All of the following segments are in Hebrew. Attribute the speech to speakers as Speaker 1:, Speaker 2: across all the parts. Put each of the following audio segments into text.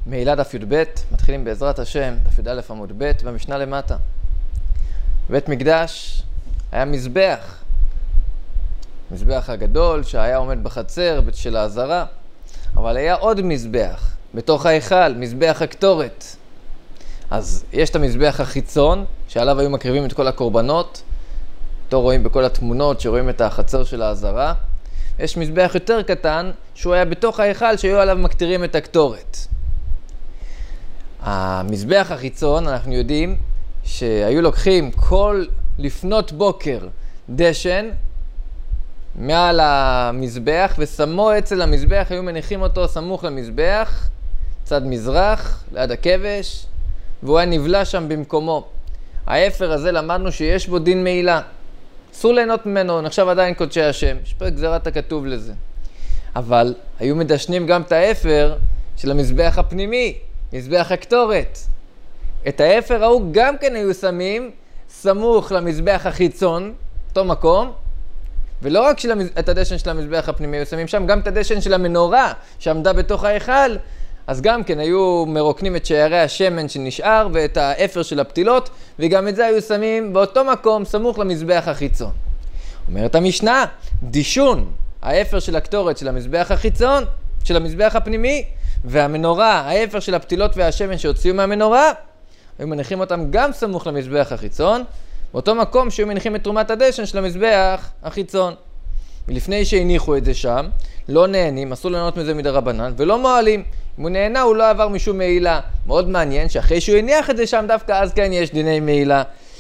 Speaker 1: מעילה דף י"ב, מתחילים בעזרת השם, דף י"א עמוד ב' במשנה למטה. בית מקדש היה מזבח, מזבח הגדול שהיה עומד בחצר של העזרה, אבל היה עוד מזבח בתוך ההיכל, מזבח הקטורת. אז יש את המזבח החיצון שעליו היו מקריבים את כל הקורבנות, אותו רואים בכל התמונות שרואים את החצר של העזרה. יש מזבח יותר קטן שהוא היה בתוך ההיכל שהיו עליו מקטירים את הקטורת. המזבח החיצון, אנחנו יודעים שהיו לוקחים כל לפנות בוקר דשן מעל המזבח ושמו אצל המזבח, היו מניחים אותו סמוך למזבח, צד מזרח, ליד הכבש, והוא היה נבלה שם במקומו. האפר הזה למדנו שיש בו דין מעילה. אסור ליהנות ממנו, נחשב עדיין קודשי השם. יש פה גזירת הכתוב לזה. אבל היו מדשנים גם את האפר של המזבח הפנימי, מזבח הקטורת. את האפר ההוא גם כן היו שמים סמוך למזבח החיצון, אותו מקום, ולא רק את הדשן של המזבח הפנימי, היו שמים שם גם את הדשן של המנורה שעמדה בתוך ההיכל, אז גם כן היו מרוקנים את שערי השמן שנשאר ואת האפר של הפתילות, וגם את זה היו שמים באותו מקום סמוך למזבח החיצון. אומרת המשנה, דישון, האפר של הקטורת של המזבח החיצון, של המזבח הפנימי, והמנורה, האפר של הפתילות והשמן שהוציאו מהמנורה, היו מניחים אותם גם סמוך למזבח החיצון, באותו מקום שהיו מניחים את תרומת הדשן של המזבח החיצון. ולפני שהניחו את זה שם, לא נהנים, אסור ליהנות מזה מדרבנן, ולא מועלים. אם הוא נהנה, הוא לא עבר משום מעילה. מאוד מעניין שאחרי שהוא הניח את זה שם, דווקא אז כן יש דיני מעילה.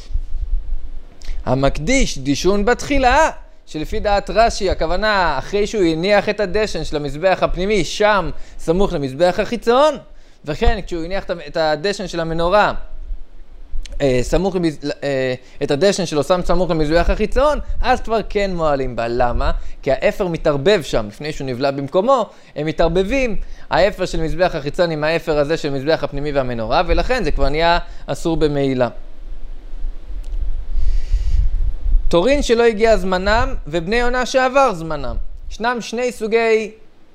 Speaker 1: המקדיש דישון בתחילה, שלפי דעת רש"י, הכוונה אחרי שהוא הניח את הדשן של המזבח הפנימי, שם סמוך למזבח החיצון, וכן כשהוא הניח את הדשן של המנורה, את הדשן שלו שם סמוך למזבח החיצון, אז כבר כן מועלים בה. למה? כי האפר מתערבב שם, לפני שהוא נבלה במקומו, הם מתערבבים, האפר של מזבח החיצון עם האפר הזה של מזבח הפנימי והמנורה, ולכן זה כבר נהיה אסור במעילה. תורין שלא הגיע זמנם ובני עונה שעבר זמנם. ישנם שני סוגי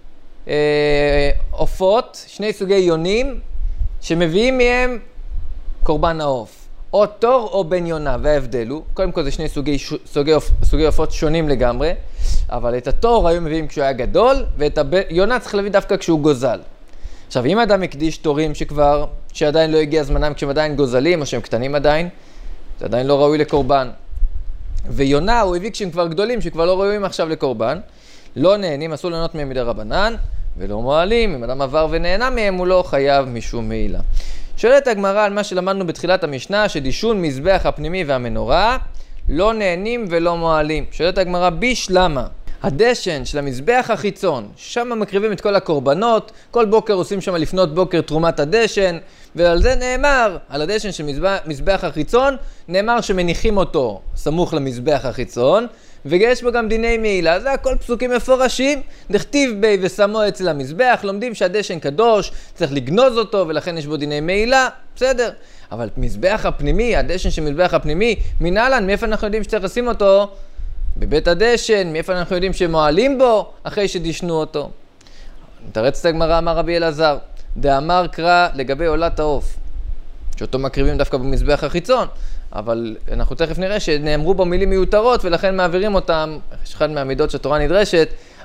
Speaker 1: עופות, שני סוגי יונים, שמביאים מהם קורבן העוף. או תור או בן יונה, וההבדל הוא, קודם כל זה שני סוגי עופות שונים לגמרי, אבל את התור היו מביאים כשהוא היה גדול, ואת היונה צריך להביא דווקא כשהוא גוזל. עכשיו, אם אדם הקדיש תורים שעדיין לא הגיע זמנם, כשהם עדיין גוזלים, או שהם קטנים עדיין, זה עדיין לא ראוי לקורבן. ויונה הוא הביא כשהם כבר גדולים, שכבר לא ראויים עכשיו לקורבן, לא נהנים, אסור ליהנות מהם מדרבנן, ולא מועלים, אם אדם עבר ונהנה מהם, הוא לא חייב משום מעילה. שואלת הגמרא על מה שלמדנו בתחילת המשנה, שדישון מזבח הפנימי והמנורה לא נהנים ולא מועלים. שואלת הגמרא, למה? הדשן של המזבח החיצון, שם מקריבים את כל הקורבנות, כל בוקר עושים שם לפנות בוקר תרומת הדשן, ועל זה נאמר, על הדשן של מזבח החיצון, נאמר שמניחים אותו סמוך למזבח החיצון, ויש בו גם דיני מעילה. זה הכל פסוקים מפורשים, דכתיב בי ושמו אצל המזבח, לומדים שהדשן קדוש, צריך לגנוז אותו ולכן יש בו דיני מעילה, בסדר. אבל מזבח הפנימי, הדשן של מזבח הפנימי, מנהלן, מאיפה אנחנו יודעים שצריך לשים אותו? בבית הדשן, מאיפה אנחנו יודעים שמועלים בו אחרי שדישנו אותו? נתרץ את הגמרא, אמר רבי אלעזר, דאמר קרא לגבי עולת העוף, שאותו מקריבים דווקא במזבח החיצון, אבל אנחנו תכף נראה שנאמרו בו מילים מיותרות ולכן מעבירים אותם. יש אחד מהמידות שהתורה נדרשת,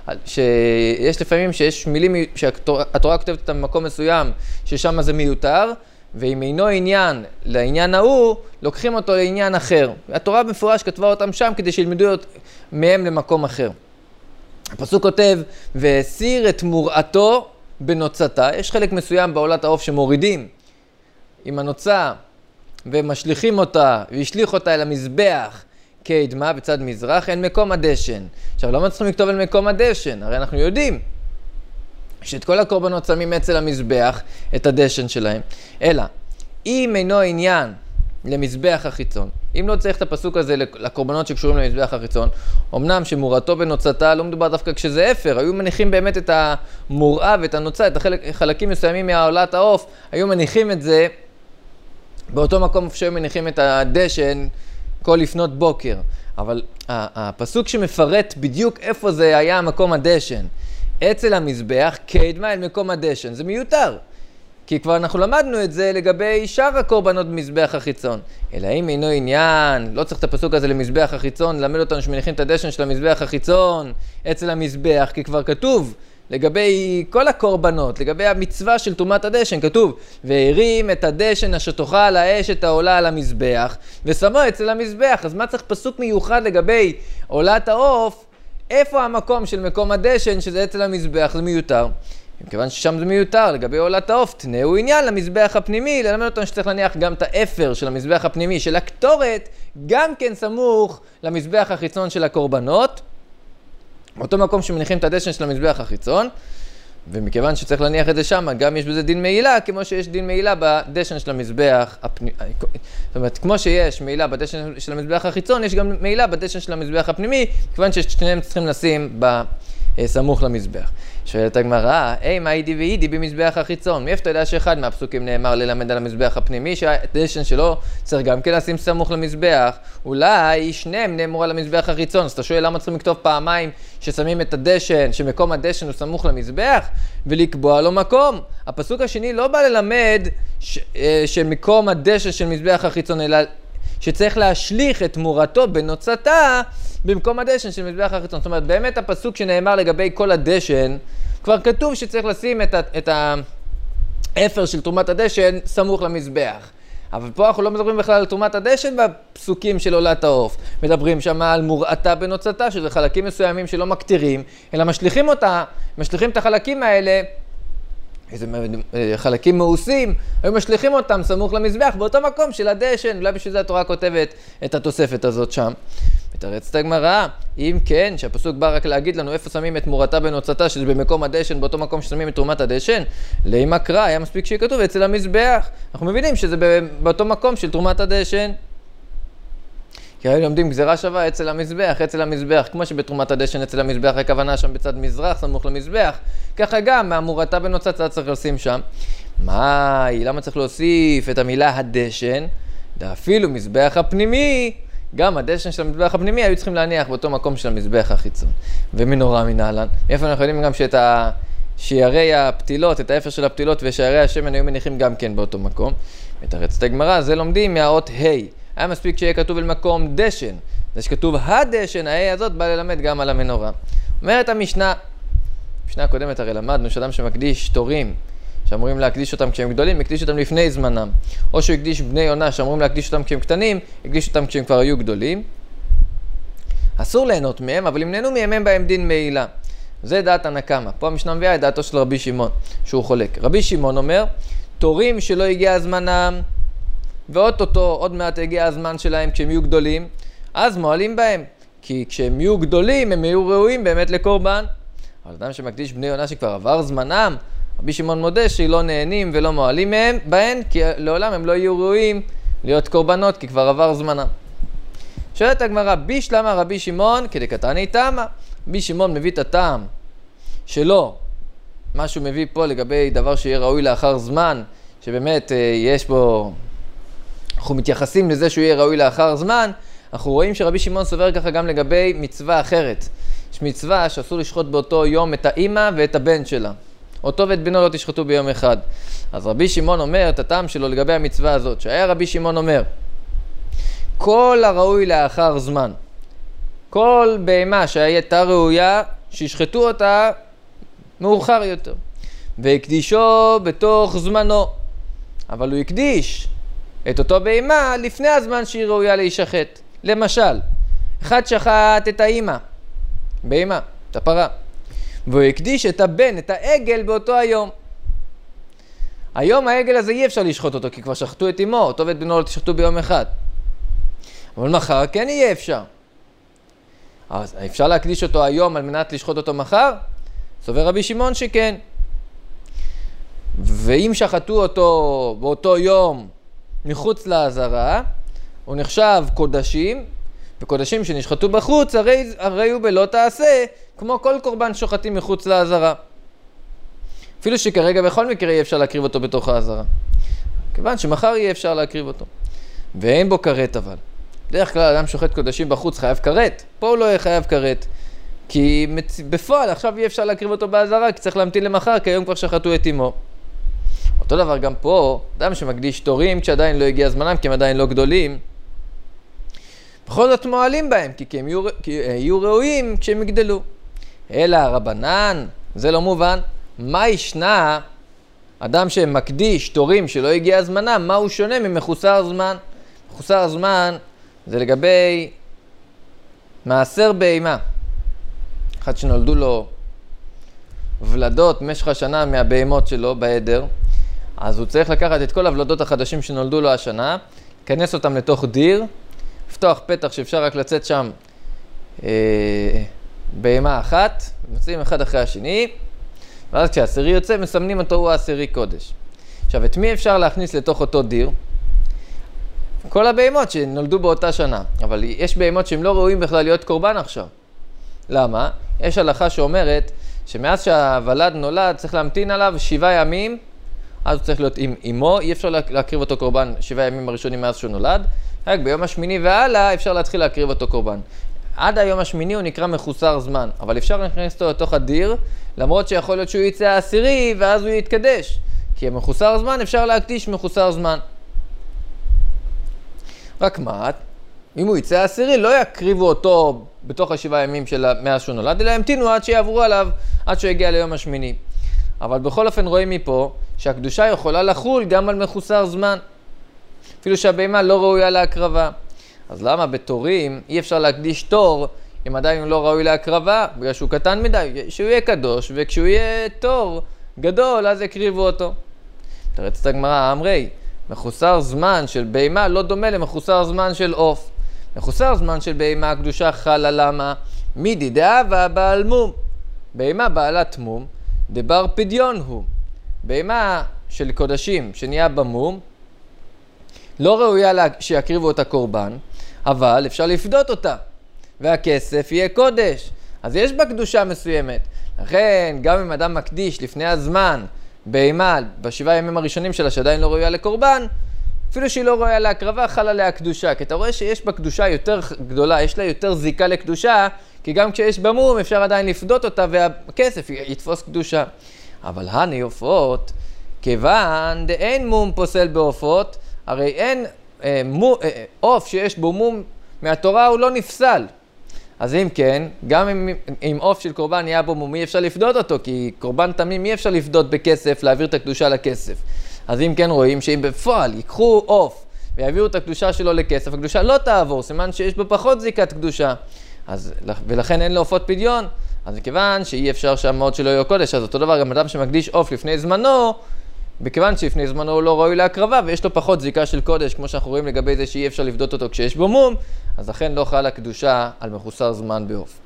Speaker 1: שיש לפעמים שיש מילים שהתורה כותבת אותם במקום מסוים ששם זה מיותר, ואם אינו עניין לעניין ההוא, לוקחים אותו לעניין אחר. התורה במפורש כתבה אותם שם כדי שילמדו מהם למקום אחר. הפסוק כותב, והסיר את מוראתו בנוצתה. יש חלק מסוים בעולת העוף שמורידים עם הנוצה ומשליכים אותה והשליך אותה אל המזבח כעדמה בצד מזרח, אין מקום הדשן. עכשיו, למה צריכים לכתוב על מקום הדשן? הרי אנחנו יודעים שאת כל הקורבנות שמים אצל המזבח את הדשן שלהם. אלא, אם אינו עניין למזבח החיצון, אם לא צריך את הפסוק הזה לקורבנות שקשורים למזבח החיצון, אמנם שמורתו בנוצתה, לא מדובר דווקא כשזה אפר, היו מניחים באמת את המוראה ואת הנוצה, את החלקים מסוימים מהעולת העוף, היו מניחים את זה באותו מקום שהיו מניחים את הדשן כל לפנות בוקר. אבל הפסוק שמפרט בדיוק איפה זה היה מקום הדשן, אצל המזבח, קדמה אל מקום הדשן. זה מיותר. כי כבר אנחנו למדנו את זה לגבי שאר הקורבנות במזבח החיצון. אלא אם אינו עניין, לא צריך את הפסוק הזה למזבח החיצון, ללמד אותנו שמניחים את הדשן של המזבח החיצון אצל המזבח, כי כבר כתוב לגבי כל הקורבנות, לגבי המצווה של תרומת הדשן, כתוב, והרים את הדשן אשר תאכל האש את העולה על המזבח, ושמו אצל המזבח. אז מה צריך פסוק מיוחד לגבי עולת העוף? איפה המקום של מקום הדשן שזה אצל המזבח? זה מיותר. מכיוון ששם זה מיותר, לגבי עולת העוף, תנאו עניין למזבח הפנימי, ללמד אותנו שצריך להניח גם את האפר של המזבח הפנימי של הקטורת, גם כן סמוך למזבח החיצון של הקורבנות, באותו מקום שמניחים את הדשן של המזבח החיצון, ומכיוון שצריך להניח את זה שם, גם יש בזה דין מעילה, כמו שיש דין מעילה בדשן של המזבח הפנימי. זאת אומרת, כמו שיש מעילה בדשן של המזבח החיצון, יש גם מעילה בדשן של המזבח הפנימי, כיוון ששניהם צריכים לשים בסמוך למזבח. שואלת הגמרא, מה אידי ואידי במזבח החיצון? מאיפה אתה יודע שאחד מהפסוקים נאמר ללמד על המזבח הפנימי, שהדשן שלו צריך גם כן לשים סמוך למזבח? אולי שניהם נאמרו על המזבח החיצון, אז אתה שואל למה צריכים לכתוב פעמיים ששמים את הדשן, שמקום הדשן הוא סמוך למזבח, ולקבוע לו מקום? הפסוק השני לא בא ללמד שמקום הדשן של מזבח החיצון, אלא שצריך להשליך את תמורתו בנוצתה במקום הדשן של מזבח החיצון. זאת אומרת, באמת הפסוק שנאמר לגבי כל הדשן, כבר כתוב שצריך לשים את האפר של תרומת הדשן סמוך למזבח. אבל פה אנחנו לא מדברים בכלל על תרומת הדשן בפסוקים של עולת העוף. מדברים שם על מורעתה בנוצתה, שזה חלקים מסוימים שלא מקטירים, אלא משליכים את החלקים האלה, איזה חלקים מאוסים, היו משליכים אותם סמוך למזבח באותו מקום של הדשן. אולי בשביל זה התורה כותבת את התוספת הזאת שם. מתרצת הגמרא, אם כן, שהפסוק בא רק להגיד לנו איפה שמים את מורתה בנוצתה, שזה במקום הדשן, באותו מקום ששמים את תרומת הדשן, לאמא קרא, היה מספיק שיהיה כתוב אצל המזבח. אנחנו מבינים שזה באותו מקום של תרומת הדשן. כי היום לומדים גזירה שווה אצל המזבח, כמו שבתרומת הדשן אצל המזבח הכוונה שם בצד מזרח, סמוך למזבח, ככה גם מהמורתה בנוצתה צריך לשים שם. למה צריך להוסיף את המילה הדשן? אפילו מזבח הפנימי, גם הדשן של המזבח הפנימי היו צריכים להניח באותו מקום של המזבח החיצון. ומנורה מנהלן. איפה אנחנו יודעים גם שאת שיירי הפתילות, את האפר של הפתילות ושיירי השמן היו מניחים גם כן באותו מקום. מתרצת הגמרא, זה לומדים מהאות ה'. היה מספיק שיהיה כתוב אל מקום דשן. זה שכתוב הדשן, הה' הזאת בא ללמד גם על המנורה. אומרת המשנה הקודמת הרי למדנו שאדם שמקדיש תורים, שאמורים להקדיש אותם כשהם גדולים, יקדיש אותם לפני זמנם. או שהוא יקדיש בני יונה, שאמורים להקדיש אותם כשהם קטנים, יקדיש אותם כשהם כבר היו גדולים. אסור ליהנות מהם, אבל אם נהנו מהם הם בהם דין מעילה. זה דעת הנקמה. פה המשנה מביאה את דעתו של רבי שמעון, שהוא חולק. רבי שמעון אומר, תורים שלא הגיע זמנם, עוד מעט הגיע הזמן שלהם כשהם יהיו גדולים, אז מועלים בהם. כי כשהם יהיו גדולים, הם יהיו ראויים באמת לקורבן. אבל אדם שמקדיש בני יונה שכבר עבר זמנם, רבי שמעון מודה שלא נהנים ולא מועלים בהן, כי לעולם הם לא יהיו ראויים להיות קורבנות, כי כבר עבר זמנם. שואלת הגמרא, בישלמה רבי שמעון כדקתני תמה. רבי שמעון מביא את הטעם שלו, מה שהוא מביא פה לגבי דבר שיהיה ראוי לאחר זמן, שבאמת יש בו, אנחנו מתייחסים לזה שהוא יהיה ראוי לאחר זמן. אנחנו רואים שרבי שמעון סובר ככה גם לגבי מצווה אחרת. יש מצווה שאסור לשחוט באותו יום את האמא ואת הבן שלה. אותו ואת בנו לא תשחטו ביום אחד. אז רבי שמעון אומר את הטעם שלו לגבי המצווה הזאת, שהיה רבי שמעון אומר, כל הראוי לאחר זמן, כל בהמה שהייתה ראויה, שישחטו אותה מאוחר יותר, והקדישו בתוך זמנו. אבל הוא הקדיש את אותו בהמה לפני הזמן שהיא ראויה להישחט. למשל, אחד שחט את האמא, בהמה, את הפרה, והוא הקדיש את הבן, את העגל באותו היום. היום העגל הזה אי אפשר לשחוט אותו, כי כבר שחטו את אמו, אותו ואת בנו לא תשחטו ביום אחד. אבל מחר כן יהיה אפשר. אז אפשר להקדיש אותו היום על מנת לשחוט אותו מחר? סובר רבי שמעון שכן. ואם שחטו אותו באותו יום מחוץ לעזרה, הוא נחשב קודשים, וקודשים שנשחטו בחוץ, הרי הוא בלא תעשה, כמו כל קורבן שוחטים מחוץ לעזרה. אפילו שכרגע בכל מקרה יהיה אפשר להקריב אותו בתוך העזרה. כיוון שמחר יהיה אפשר להקריב אותו. ואין בו כרת אבל. בדרך כלל אדם שוחט קודשים בחוץ חייב כרת. פה הוא לא יהיה חייב כרת. כי בפועל עכשיו יהיה אפשר להקריב אותו בעזרה, כי צריך להמתין למחר, כי היום כבר שחטו את אמו. אותו דבר גם פה, אדם שמקדיש תורים כשעדיין לא הגיע זמנם, כי הם עדיין לא גדולים, בכל זאת מועלים בהם, כי הם יהיו ראויים כשהם יגדלו. אלא הרבנן, זה לא מובן. מה ישנה אדם שמקדיש תורים שלא הגיע זמנם, מה הוא שונה ממחוסר זמן? מחוסר זמן זה לגבי מעשר בהמה. אחד שנולדו לו ולדות במשך השנה מהבהמות שלו בעדר, אז הוא צריך לקחת את כל הוולדות החדשים שנולדו לו השנה, כנס אותם לתוך דיר, לפתוח פתח שאפשר רק לצאת שם בהמה אחת, מוצאים אחד אחרי השני, ואז כשהעשירי יוצא, מסמנים אותו הוא העשירי קודש. עכשיו, את מי אפשר להכניס לתוך אותו דיר? כל הבהמות שנולדו באותה שנה, אבל יש בהמות שהם לא ראויים בכלל להיות קורבן עכשיו. למה? יש הלכה שאומרת שמאז שהוולד נולד צריך להמתין עליו 7 ימים, אז הוא צריך להיות עם אמו, אי אפשר להקריב אותו קורבן 7 ימים הראשונים מאז שהוא נולד, רק ביום השמיני והלאה אפשר להתחיל להקריב אותו קורבן. עד היום השמיני הוא נקרא מחוסר זמן, אבל אפשר להכניס אותו לתוך הדיר, למרות שיכול להיות שהוא יצא העשירי ואז הוא יתקדש, כי מחוסר זמן אפשר להקדיש מחוסר זמן. רק מה? אם הוא יצא העשירי לא יקריבו אותו בתוך 7 ימים מאז שהוא נולד, אלא המתינו עד שיעברו עליו, עד שהוא יגיע ליום השמיני. אבל בכל אופן רואים מפה שהקדושה יכולה לחול גם על מחוסר זמן, אפילו שהבהמה לא ראויה להקרבה. אז למה בתורים אי אפשר להקדיש תור אם עדיין הוא לא ראוי להקרבה? בגלל שהוא קטן מדי, שהוא יהיה קדוש, וכשהוא יהיה תור גדול אז יקריבו אותו. תרצת הגמרא, אמרי, מחוסר זמן של בהמה לא דומה למחוסר זמן של עוף. מחוסר זמן של בהמה הקדושה חלה למה? מידי דאבה בעל מום. בהמה בעלת מום, דבר פדיון הוא. בהמה של קודשים שנהיה במום, לא ראויה שיקריבו אותה קורבן, אבל אפשר לפדות אותה, והכסף יהיה קודש. אז יש בה קדושה מסוימת. לכן, גם אם אדם מקדיש לפני הזמן בהמה ב7 ימים הראשונים שלה שעדיין לא ראויה לקורבן, אפילו שהיא לא ראויה להקרבה, חלה עליה קדושה. כי אתה רואה שיש בה קדושה יותר גדולה, יש לה יותר זיקה לקדושה, כי גם כשיש בה מום אפשר עדיין לפדות אותה והכסף יתפוס קדושה. אבל הני עופות, כיוון דאין מום פוסל בעופות, הרי אין עוף שיש בו מום מהתורה הוא לא נפסל. אז אם כן, גם אם עוף של קורבן יהיה בו מום, אי אפשר לפדות אותו, כי קורבן תמים אי אפשר לפדות בכסף, להעביר את הקדושה לכסף. אז אם כן רואים שאם בפועל ייקחו עוף ויעבירו את הקדושה שלו לכסף, הקדושה לא תעבור, סימן שיש בו פחות זיקת קדושה. ולכן אין לו עופות פדיון. אז מכיוון שאי אפשר שהמעות שלו יהיו קודש, אז אותו דבר גם אדם שמקדיש עוף לפני זמנו, בכיוון שלפני זמנו הוא לא ראוי להקרבה ויש לו פחות זיקה של קודש, כמו שאנחנו רואים לגבי זה שאי אפשר לפדות אותו כשיש בו מום, אז לכן לא חלה קדושה על מחוסר זמן בעוף.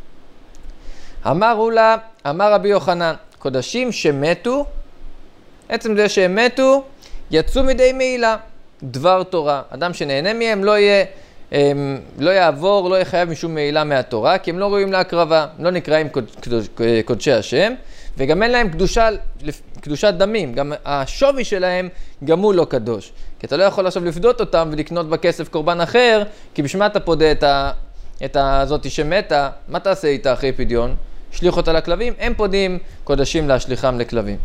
Speaker 1: אמר רבי יוחנן, קודשים שמתו, עצם זה שהם מתו, יצאו מדי מעילה, דבר תורה. אדם שנהנה מהם לא יעבור, לא יחייב משום מעילה מהתורה, כי הם לא ראויים להקרבה, לא נקראים קודשי השם, וגם אין להם קדושת דמים, גם השווי שלהם גם הוא לא קדוש. כי אתה לא יכול עכשיו לפדות אותם ולקנות בכסף קורבן אחר, כי בשמה אתה פודה את הזאת שמתה, מה תעשה איתה אחרי פדיון? שליח אותה לכלבים, הם פודים קודשים להשליחם לכלבים.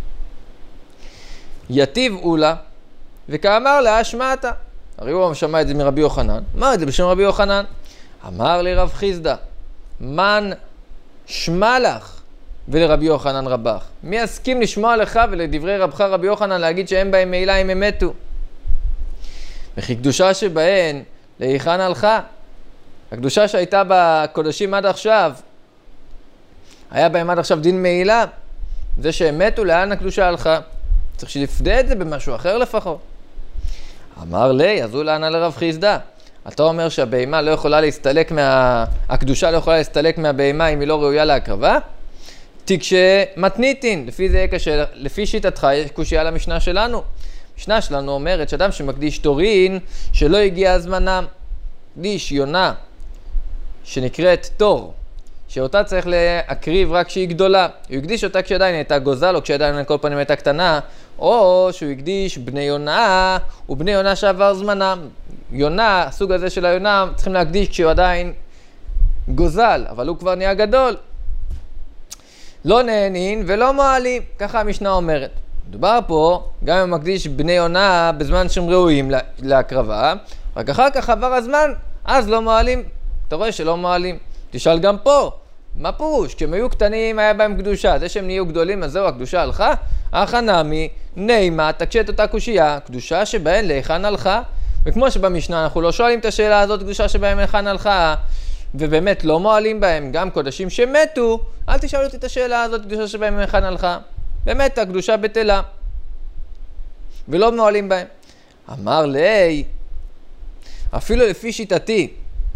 Speaker 1: יתיב אולה, וכאמר לה, שמעת. הרי הוא שמע את זה מרבי יוחנן, אמר את זה בשם רבי יוחנן. אמר לי רב חיסדא, מן שמע לך ולרבי יוחנן רבך. מי יסכים לשמוע לך ולדברי רבך רבי יוחנן להגיד שאין בהם מעילה אם הם מתו? וכי קדושה שבהן להיכן הלכה? הקדושה שהייתה בקודשים עד עכשיו, היה בהם עד עכשיו דין מעילה? זה שהם מתו, לאן הקדושה הלכה? צריך שלפדה את זה במשהו אחר לפחות. אמר לי, אז הוא לענה לרב חיסדא. אתה אומר שהבהמה לא יכולה להסתלק הקדושה לא יכולה להסתלק מהבהמה אם היא לא ראויה להקרבה? תקשמתניתין, לפי שיטתך יש קושיה למשנה שלנו. המשנה שלנו אומרת שאדם שמקדיש תורין שלא הגיע הזמנם, מקדיש יונה שנקראת תור, שאותה צריך להקריב רק כשהיא גדולה. הוא הקדיש אותה כשעדיין הייתה גוזל או כשעדיין על כל פנים הייתה קטנה, או שהוא הקדיש בני יונה ובני יונה שעבר זמנם. יונה, הסוג הזה של היונה צריכים להקדיש כשהוא עדיין גוזל, אבל הוא כבר נהיה גדול. לא נהנין ולא מועלים, ככה המשנה אומרת. מדובר פה, גם אם מקדיש בני יונה בזמן שהם ראויים להקרבה, רק אחר כך עבר הזמן, אז לא מועלים. אתה רואה שלא מועלים. תשאל גם פה, מה פירוש? כשהם היו קטנים היה בהם קדושה, זה שהם נהיו גדולים, אז זהו, הקדושה הלכה? החנמי, נעימה, תקשת אותה קושייה, קדושה שבהן להיכן הלכה? וכמו שבמשנה אנחנו לא שואלים את השאלה הזאת, קדושה שבהם להיכן הלכה, ובאמת לא מועלים בהם, גם קודשים שמתו, אל תשאלו אותי את השאלה הזאת, קדושה שבהם להיכן הלכה. באמת, הקדושה בטלה, ולא מועלים בהם. אמר לי, אפילו לפי שיטתי,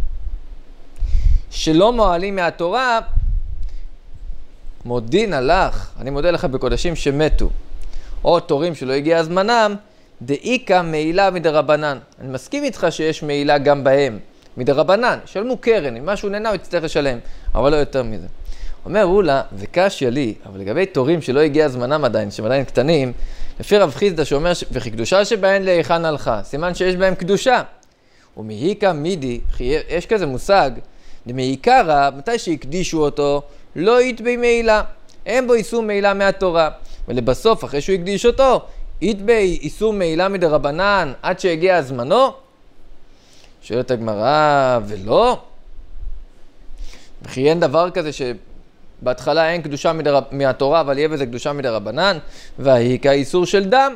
Speaker 1: שלא מועלים מהתורה, מודין הלך, אני מודה לך בקודשים שמתו, או תורים שלא הגיע זמנם, דאיקה מעילה מדרבנן. אני מסכים איתך שיש מעילה גם בהם, מדרבנן, שלמו קרן, אם משהו נהנה הוא יצטרך לשלם, אבל לא יותר מזה. אומר אולה, וקשיא לי, אבל לגבי תורים שלא הגיע זמנם עדיין, שהם עדיין קטנים, לפי רב חיסדא שאומר, וכי קדושה שבהן להיכן הלכה, סימן שיש בהם קדושה. ומהיקה מידי, יש כזה מושג, מעיקרא, מתי שהקדישו אותו, לא יתבי מעילה, אין בו איסור מעילה מהתורה. ולבסוף, אחרי שהוא הקדיש אותו, יתבי איסור מעילה מדרבנן עד שהגיע זמנו? שואלת הגמרא, ולא? וכי אין דבר כזה שבהתחלה אין קדושה מהתורה, אבל יהיה בזה קדושה מדרבנן, והעיקר איסור של דם.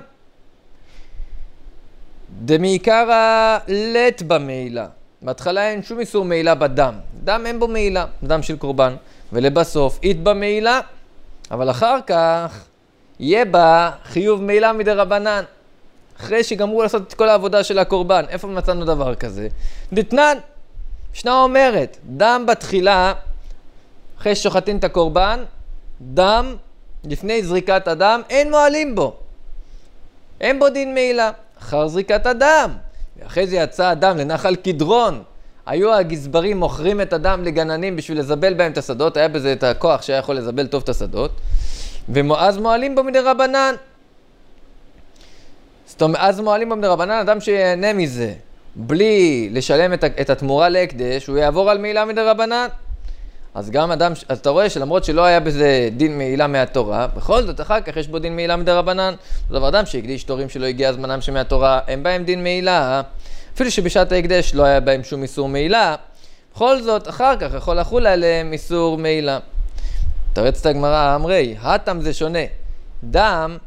Speaker 1: דמעיקרא לט במעילה. בהתחלה אין שום איסור מעילה בדם. דם אין בו מעילה, דם של קורבן. ולבסוף, אית במעילה, אבל אחר כך יהיה בה חיוב מעילה מדרבנן. אחרי שגמרו לעשות את כל העבודה של הקורבן. איפה מצאנו דבר כזה? דתנן. משנה אומרת, דם בתחילה, אחרי ששוחטים את הקורבן, דם, לפני זריקת הדם, אין מועלים בו. אין בו דין מעילה. אחר זריקת הדם, ואחרי זה יצא הדם לנחל קדרון, היו הגזברים מוכרים את הדם לגננים בשביל לזבל בהם את השדות, היה בזה את הכוח שהיה יכול לזבל טוב את השדות, ואז מועלים בו מדרבנן. זאת אומרת, אז מועלים בו מדרבנן, אדם שיהנה מזה, בלי לשלם את התמורה להקדש, הוא יעבור על מעילה מדרבנן. אז גם אדם, אז אתה רואה שלמרות שלא היה בזה דין מעילה מהתורה, בכל זאת אחר כך יש בו דין מעילה מדרבנן. זאת אומרת, אדם שהקדיש תורים שלא הגיע הזמנם שמהתורה, הם בהם דין מעילה, אפילו שבשעת ההקדש לא היה בהם שום איסור מעילה, בכל זאת אחר כך יכול לחול עליהם איסור מעילה. תרץ את הגמרא, אמרי, הטם זה שונה, דם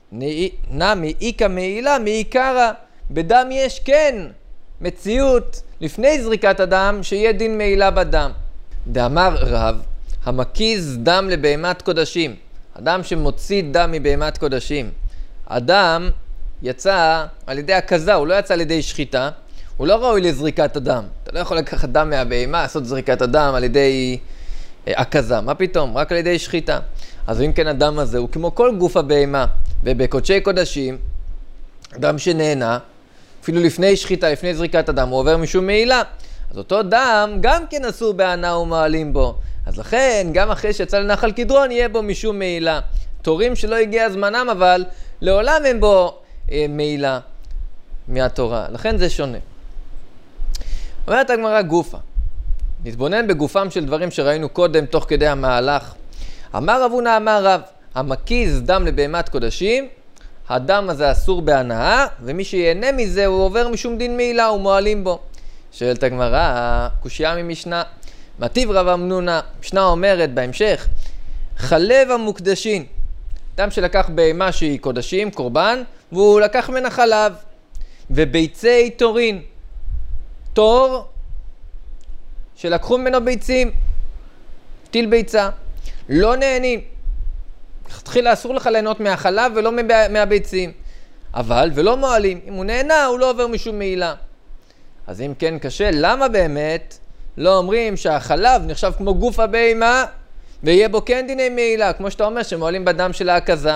Speaker 1: נמי איקה מעילה מעיקרא, בדם יש כן מציאות לפני זריקת הדם שיהיה דין מעילה בדם. דאמר רב, המקיז דם לבהמת קודשים, אדם שמוציא דם מבהמת קודשים, אדם יצא על ידי הקזה, הוא לא יצא על ידי שחיטה, הוא לא ראוי לזריקת הדם. אתה לא יכול לקחת דם מהבהמה, לעשות זריקת הדם על ידי הקזה, מה פתאום? רק על ידי שחיטה. אז אם כן הדם הזה הוא כמו כל גוף הבהמה, ובקודשי קודשים, אדם שנהנה, אפילו לפני שחיטה, לפני זריקת הדם, הוא עובר משום מעילה. אז אותו דם גם כן אסור בהנאה ומעלים בו. אז לכן, גם אחרי שיצא לנחל קדרון, יהיה בו משום מעילה. תורים שלא הגיע זמנם, אבל לעולם אין בו מעילה מהתורה. לכן זה שונה. אומרת הגמרא גופה. נתבונן בגופם של דברים שראינו קודם, תוך כדי המהלך. אמר רב הונא אמר רב, המקיז דם לבהמת קודשים, הדם הזה אסור בהנאה, ומי שיהנה מזה הוא עובר משום דין מעילה ומועלים בו. שואלת הגמרא, קושיה ממשנה, מטיב רב אמנונה, משנה אומרת בהמשך, חלב המוקדשין, אדם שלקח בהמה שהיא קודשים, קורבן, והוא לקח ממנה חלב, וביצי תורין, תור שלקחו ממנו ביצים, טיל ביצה, לא נהנים, תחילה אסור לך ליהנות מהחלב ולא מהביצים, אבל ולא מועלים, אם הוא נהנה הוא לא עובר משום מעילה. אז אם כן קשה, למה באמת לא אומרים שהחלב נחשב כמו גוף הבהמה ויהיה בו כן דיני מעילה, כמו שאתה אומר שמועלים בדם של ההקזה?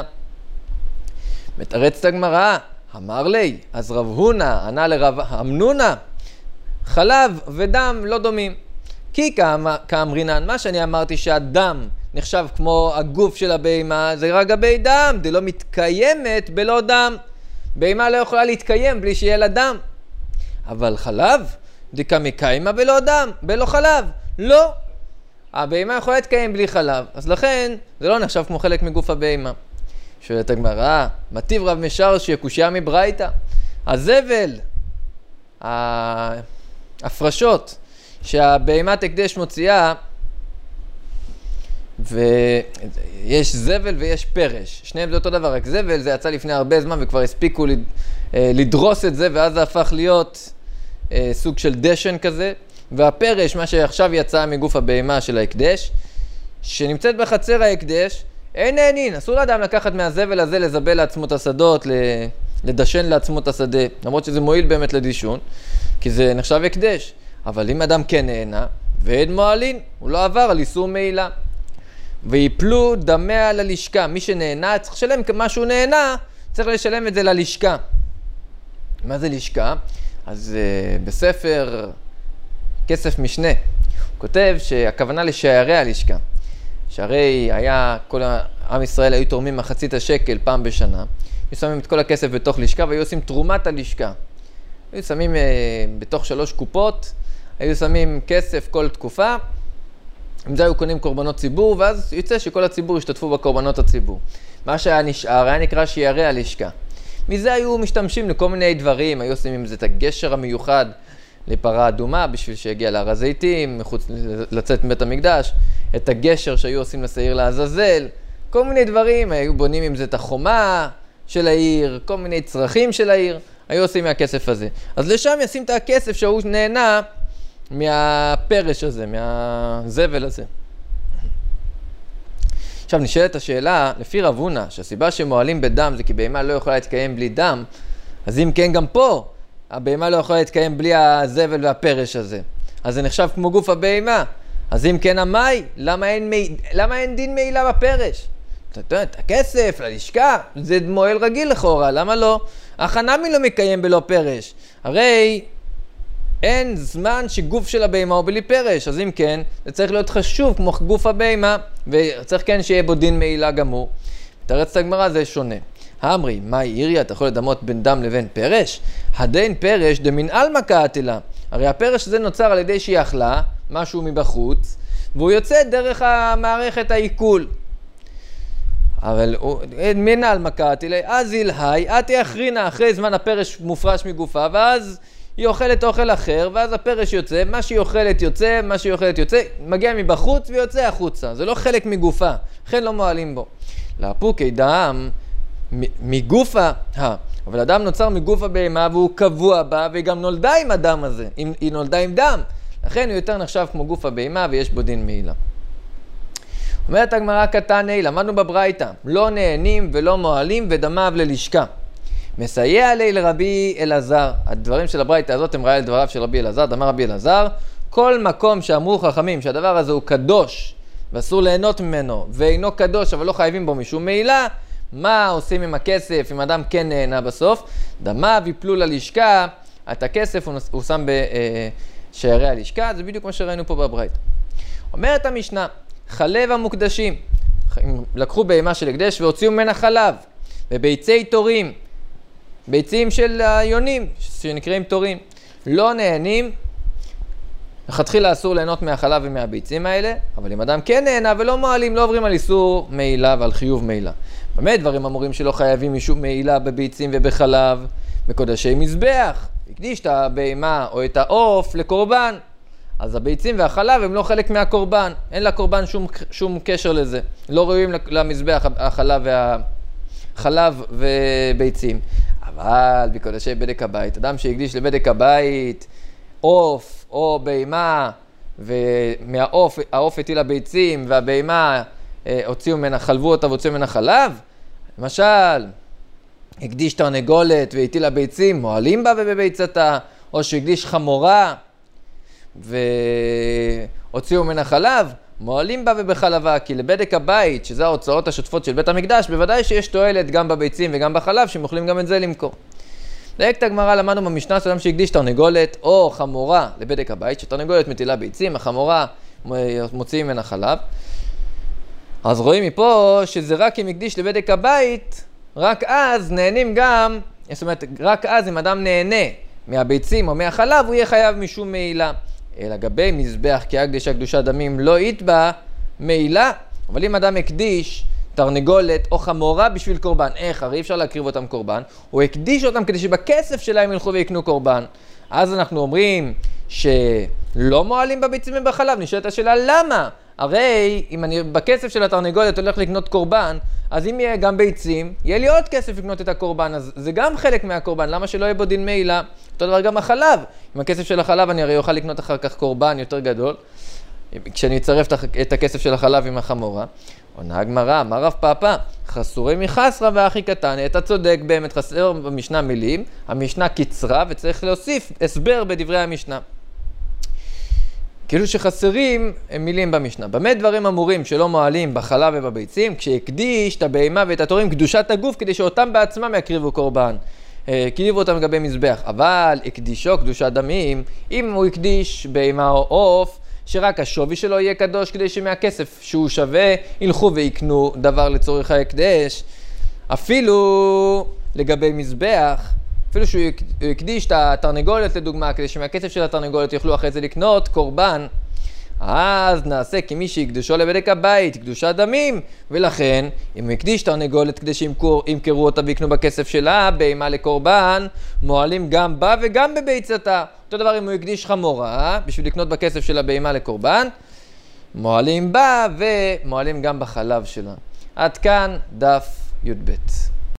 Speaker 1: מתרצת הגמרא, אמר לי, אז רב הונא ענה לרב אמנונה, חלב ודם לא דומים. כי כאמרינן, מה שאני אמרתי שהדם נחשב כמו הגוף של הבהמה, זה רק גבי דם, זה לא מתקיימת בלא דם. בהמה לא יכולה להתקיים בלי שיהיה לה דם. אבל חלב, דקה מקיימה בלא דם, בלא חלב. לא. הבהמה יכולה להתקיים בלי חלב, אז לכן זה לא נחשב כמו חלק מגוף הבהמה. שואלת הגמרא, מטיב רב משרש יקושיה מברייתא. הזבל, ההפרשות שהבהמת הקדש מוציאה, ויש זבל ויש פרש. שניהם זה אותו דבר, רק זבל זה יצא לפני הרבה זמן וכבר הספיקו לדרוס את זה, ואז זה הפך להיות סוג של דשן כזה. והפרש, מה שעכשיו יצא מגוף הבהמה של ההקדש, שנמצאת בחצר ההקדש, אין נהנין. אסור לאדם לקחת מהזבל הזה לזבל לעצמו את השדות, לדשן לעצמו את השדה, למרות שזה מועיל באמת לדישון, כי זה נחשב הקדש. אבל אם אדם כן נהנה, ועד מועלין, הוא לא עבר על איסור מעילה. ויפלו דמיה ללשכה. מי שנהנה צריך לשלם מה שהוא נהנה, צריך לשלם את זה ללשכה. מה זה לשכה? אז בספר כסף משנה, הוא כותב שהכוונה לשערי הלשכה. שהרי היה, כל עם ישראל היו תורמים מחצית השקל פעם בשנה, היו שמים את כל הכסף בתוך לשכה והיו עושים תרומת הלשכה. היו שמים בתוך 3 קופות, היו שמים כסף כל תקופה, עם זה היו קונים קורבנות ציבור, ואז יוצא שכל הציבור השתתפו בקורבנות הציבור. מה שהיה נשאר היה נקרא שערי הלשכה. מזה היו משתמשים לכל מיני דברים, היו עושים עם זה את הגשר המיוחד לפרה אדומה, בשביל שיגיע להר הזיתים, לצאת מבית המקדש, את הגשר שהיו עושים לשעיר לעזאזל, כל מיני דברים, היו בונים עם זה את החומה של העיר, כל מיני צרכים של העיר, היו עושים מהכסף הזה. אז לשם ישים את הכסף שהוא נהנה מהפרש הזה, מהזבל הזה. עכשיו נשאלת השאלה, לפי רב הונא, שהסיבה שמועלים בדם זה כי בהמה לא יכולה להתקיים בלי דם, אז אם כן גם פה, הבהמה לא יכולה להתקיים בלי הזבל והפרש הזה. אז זה נחשב כמו גוף הבהמה. אז אם כן המאי, למה אין דין מעילה בפרש? את הכסף, ללשכה, זה מועל רגיל לכאורה, למה לא? החנמי לא מקיים בלא פרש. הרי אין זמן שגוף של הבהמה הוא בלי פרש, אז אם כן, זה צריך להיות חשוב כמו גוף הבהמה, וצריך כן שיהיה בו דין מעילה גמור. תרץ הגמרא זה שונה. האמרי, מהי עיריה, אתה יכול לדמות בין דם לבין פרש? הדין פרש דמין עלמא קאתלה. הרי הפרש הזה נוצר על ידי שהיא אכלה משהו מבחוץ, והוא יוצא דרך המערכת העיכול. אבל מן עלמא קאתלה, אז ילהי, אתי אחרינה, אחרי זמן הפרש מופרש מגופה, ואז היא אוכלת אוכל אחר, ואז הפרש יוצא, מה שהיא אוכלת יוצא, מה שהיא אוכלת יוצא, מגיע מבחוץ ויוצא החוצה. זה לא חלק מגופה, לכן לא מועלים בו. לאפוקי דם מגופה, אבל אדם נוצר מגוף הבהמה והוא קבוע בה, והיא גם נולדה עם הדם הזה, היא נולדה עם דם. לכן הוא יותר נחשב כמו גוף הבהמה ויש בו דין מעילה. אומרת הגמרא קטני, למדנו בברייתא, לא נהנים ולא מועלים ודמיו ללשכה. מסייע לי לרבי אלעזר. הדברים של הברייתא הזאת הם ראיה לדבריו של רבי אלעזר. דמר רבי אלעזר, כל מקום שאמרו חכמים שהדבר הזה הוא קדוש ואסור ליהנות ממנו, ואינו קדוש אבל לא חייבים בו משום מעילה, מה עושים עם הכסף אם אדם כן נהנה בסוף? דמיו יפלו ללשכה, את הכסף הוא שם בשערי הלשכה, זה בדיוק מה שראינו פה בברייתא. אומרת המשנה, חלב המוקדשים, לקחו בהמה של הקדש והוציאו ממנה חלב, וביצי תורים, ביצים של היונים שנקראים תורים, לא נהנים, לכתחילה אסור ליהנות מהחלב ומהביצים האלה, אבל אם אדם כן נהנה ולא מועלים, לא עוברים על איסור מעילה ועל חיוב מעילה. באמת דברים אמורים שלא חייבים משום מעילה בביצים ובחלב, בקודשי מזבח, הקדיש את הבהמה או את העוף לקורבן, אז הביצים והחלב הם לא חלק מהקורבן, אין לקורבן שום קשר לזה, לא ראויים למזבח החלב וביצים. אבל בקודשי בדק הבית, אדם שהקדיש לבדק הבית עוף או בהמה, ומהעוף הטילה ביצים והבהמה הוציאו ממנה, חלבו אותה והוציאו ממנה חלב, למשל הקדיש תרנגולת והטילה ביצים, מועלים בה ובביצתה, או שהקדיש חמורה והוציאו ממנה חלב, מועלים בה ובחלבה, כי לבדק הבית, שזה ההוצאות השוטפות של בית המקדש, בוודאי שיש תועלת גם בביצים וגם בחלב, שהם יכולים גם את זה למכור. דייק את הגמרא, למדנו במשנה שאדם שהקדיש תרנגולת או חמורה לבדק הבית, שתרנגולת מטילה ביצים, החמורה מוציאים ממנה חלב. אז רואים מפה שזה רק אם הקדיש לבדק הבית, רק אז נהנים גם, זאת אומרת, רק אז אם אדם נהנה מהביצים או מהחלב, הוא יהיה חייב משום מעילה. לגבי מזבח כי הקדיש הקדושת דמים לא יתבע מעילה, אבל אם אדם הקדיש תרנגולת או חמורה בשביל קורבן. איך? הרי אי אפשר להקריב אותם קורבן. הוא הקדיש אותם כדי שבכסף שלהם ילכו ויקנו קורבן. אז אנחנו אומרים שלא מועלים בביצים ובחלב. נשאלת השאלה למה? הרי אם אני בכסף של התרנגולת הולך לקנות קורבן, אז אם יהיה גם ביצים, יהיה לי עוד כסף לקנות את הקורבן, אז זה גם חלק מהקורבן, למה שלא יהיה בו דין מעילה? אותו דבר גם החלב. עם הכסף של החלב אני הרי אוכל לקנות אחר כך קורבן יותר גדול, כשאני אצרף את הכסף של החלב עם החמורה. עונה הגמרא, אמר רב פאפא, חסורי מחסרא והכי קטן. אתה צודק, באמת חסר במשנה מילים, המשנה קיצרה וצריך להוסיף הסבר בדברי המשנה. כאילו שחסרים מילים במשנה. במה דברים אמורים שלא מועלים בחלב ובביצים, כשהקדיש את הבהמה ואת התורים קדושת הגוף כדי שאותם בעצמם יקריבו קורבן. הקריבו אותם לגבי מזבח, אבל הקדישו קדושת דמים, אם הוא הקדיש בהמה או עוף, שרק השווי שלו יהיה קדוש כדי שמהכסף שהוא שווה ילכו ויקנו דבר לצורך ההקדש. אפילו לגבי מזבח, אפילו שהוא הקדיש את התרנגולת לדוגמה, כדי שמהכסף של התרנגולת יוכלו אחרי זה לקנות קורבן, אז נעשה כמי שיקדשו לבדק הבית, קדושת דמים, ולכן אם הוא הקדיש תרנגולת כדי שימכרו אותה ויקנו בכסף שלה, בהמה לקורבן, מועלים גם בה וגם בביצתה. אותו דבר אם הוא הקדיש חמורה, בשביל לקנות בכסף שלה בהמה לקורבן, מועלים בה ומועלים גם בחלב שלה. עד כאן דף י"ב.